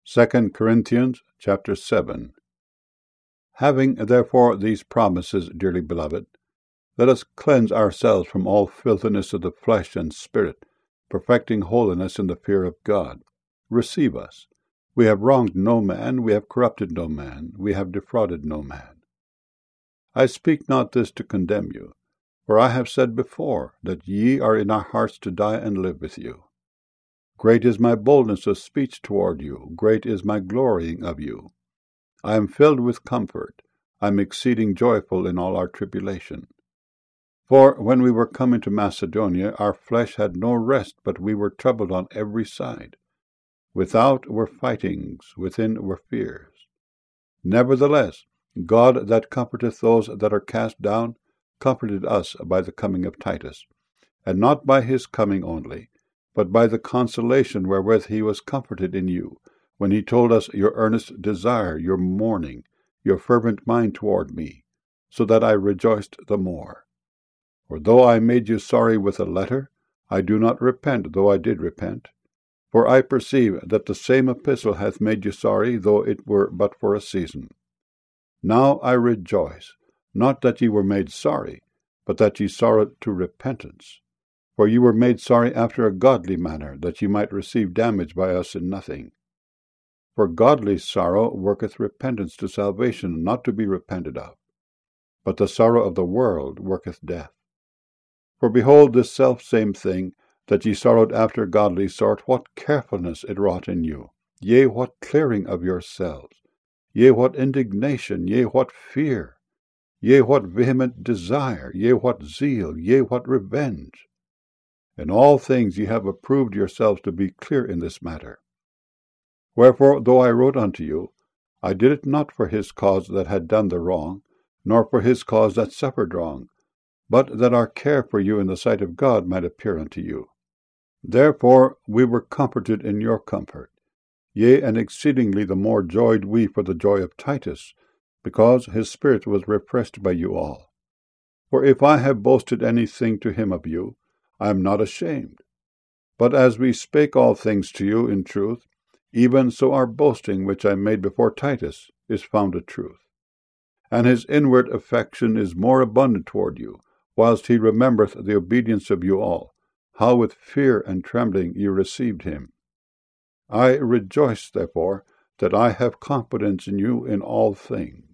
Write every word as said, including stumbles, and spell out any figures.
Second Corinthians chapter seven. Having therefore these promises, dearly beloved, let us cleanse ourselves from all filthiness of the flesh and spirit, perfecting holiness in the fear of God. Receive us. We have wronged no man, we have corrupted no man, we have defrauded no man. I speak not this to condemn you, for I have said before that ye are in our hearts to die and live with you. Great is my boldness of speech toward you, great is my glorying of you. I am filled with comfort, I am exceeding joyful in all our tribulation. For when we were come into Macedonia, our flesh had no rest, but we were troubled on every side. Without were fightings, within were fears. Nevertheless, God that comforteth those that are cast down, comforted us by the coming of Titus, and not by his coming only, but by the consolation wherewith he was comforted in you, when he told us your earnest desire, your mourning, your fervent mind toward me, so that I rejoiced the more. For though I made you sorry with a letter, I do not repent, though I did repent. For I perceive that the same epistle hath made you sorry, though it were but for a season. Now I rejoice, not that ye were made sorry, but that ye sorrowed to repentance. For ye were made sorry after a godly manner, that ye might receive damage by us in nothing. For godly sorrow worketh repentance to salvation, not to be repented of. But the sorrow of the world worketh death. For behold, this selfsame thing, that ye sorrowed after a godly sort, what carefulness it wrought in you! Yea, what clearing of yourselves! Yea, what indignation! Yea, what fear! Yea, what vehement desire! Yea, what zeal! Yea, what revenge! In all things ye have approved yourselves to be clear in this matter. Wherefore, though I wrote unto you, I did it not for his cause that had done the wrong, nor for his cause that suffered wrong, but that our care for you in the sight of God might appear unto you. Therefore we were comforted in your comfort. Yea, and exceedingly the more joyed we for the joy of Titus, because his spirit was refreshed by you all. For if I have boasted anything to him of you, I am not ashamed. But as we spake all things to you in truth, even so our boasting which I made before Titus is found a truth. And his inward affection is more abundant toward you, whilst he remembereth the obedience of you all, how with fear and trembling you received him. I rejoice, therefore, that I have confidence in you in all things.